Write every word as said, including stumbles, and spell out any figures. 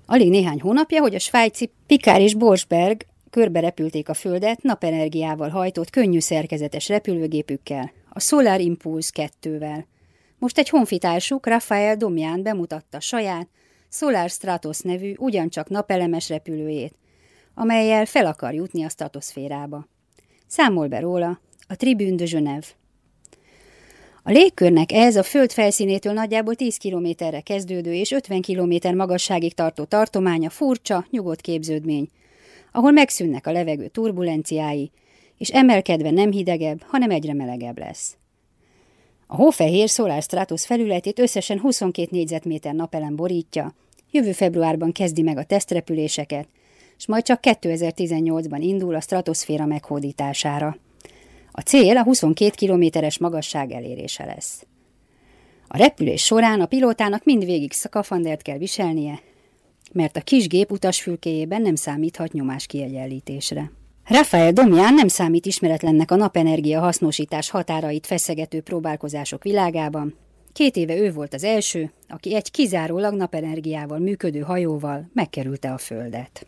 Alig néhány hónapja, hogy a svájci Picard és Borchberg körbe repülték a Földet napenergiával hajtott, könnyű szerkezetes repülőgépükkel, a Solar Impulse kettővel. Most egy honfitársuk, Rafael Domian bemutatta saját Solar Stratos nevű ugyancsak napelemes repülőjét, amellyel fel akar jutni a stratoszférába. Számol be róla a Tribune de Genève. A légkörnek ez a Föld felszínétől nagyjából tíz kilométerre kezdődő és ötven kilométer magasságig tartó tartománya furcsa, nyugodt képződmény, ahol megszűnnek a levegő turbulenciái, és emelkedve nem hidegebb, hanem egyre melegebb lesz. A hófehér Solar Stratos felületét összesen huszonkét négyzetméter napelem borítja, jövő februárban kezdi meg a tesztrepüléseket, és majd csak kétezer-tizennyolcban indul a stratoszféra meghódítására. A cél a huszonkét kilométeres magasság elérése lesz. A repülés során a pilótának mindvégig szkafandert kell viselnie, mert a kis gép utasfülkéjében nem számíthat nyomáskiegyenlítésre. Rafael Domian nem számít ismeretlennek a napenergia hasznosítás határait feszegető próbálkozások világában. Két éve ő volt az első, aki egy kizárólag napenergiával működő hajóval megkerülte a Földet.